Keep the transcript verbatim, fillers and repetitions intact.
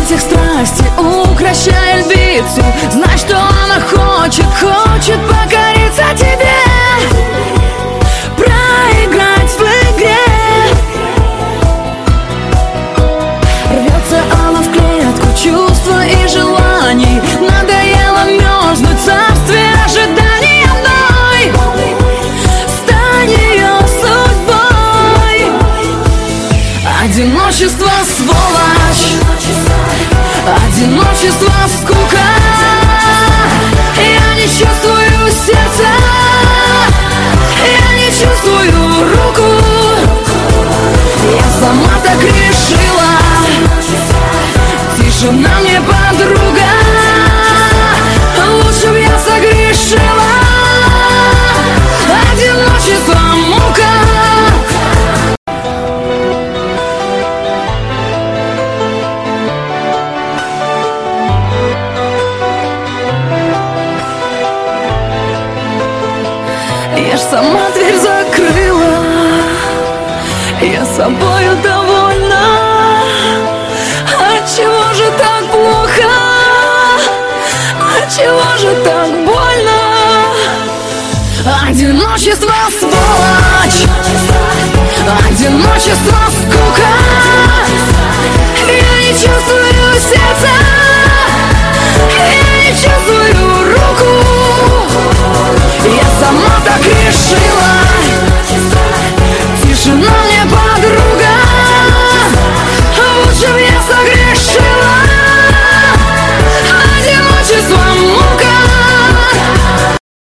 объятиях страсти, укращая львицу. Знай, что она хочет, хочет покориться тебе, проиграть в игре. Рвется она в клетку чувства и желаний. Надоело мерзнуть в царстве ожидания одной. Стань ее судьбой. Одиночество сволочь, одиночество скука. Я не чувствую сердца, я не чувствую руку. Я сама так решила. Тишина мне подруга, лучше б я согрешила. Одиночество мука. Я ж сама дверь закрыла, я собою довольна. Отчего же так плохо? Отчего же так больно? Одиночество сволочь.